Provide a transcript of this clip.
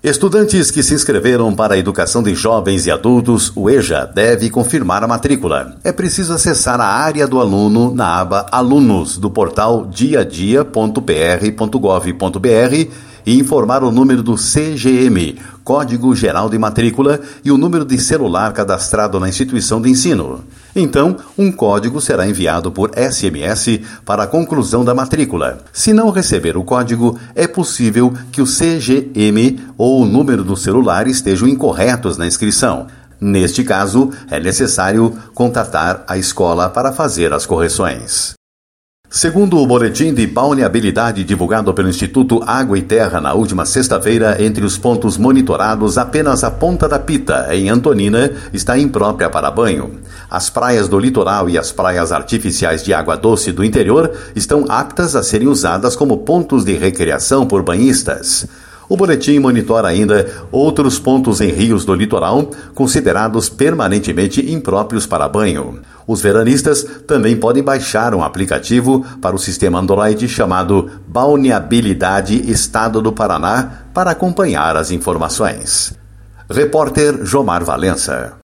Estudantes que se inscreveram para a educação de jovens e adultos, o EJA, deve confirmar a matrícula. É preciso acessar a área do aluno na aba Alunos do portal diadia.pr.gov.br e informar o número do CGM, Código Geral de Matrícula, e o número de celular cadastrado na instituição de ensino. Então, um código será enviado por SMS para a conclusão da matrícula. Se não receber o código, é possível que o CGM ou o número do celular estejam incorretos na inscrição. Neste caso, é necessário contatar a escola para fazer as correções. Segundo o boletim de balneabilidade divulgado pelo Instituto Água e Terra na última sexta-feira, entre os pontos monitorados, apenas a Ponta da Pita, em Antonina, está imprópria para banho. As praias do litoral e as praias artificiais de água doce do interior estão aptas a serem usadas como pontos de recreação por banhistas. O boletim monitora ainda outros pontos em rios do litoral considerados permanentemente impróprios para banho. Os veranistas também podem baixar um aplicativo para o sistema Android chamado Balneabilidade Estado do Paraná para acompanhar as informações. Repórter Jomar Valença.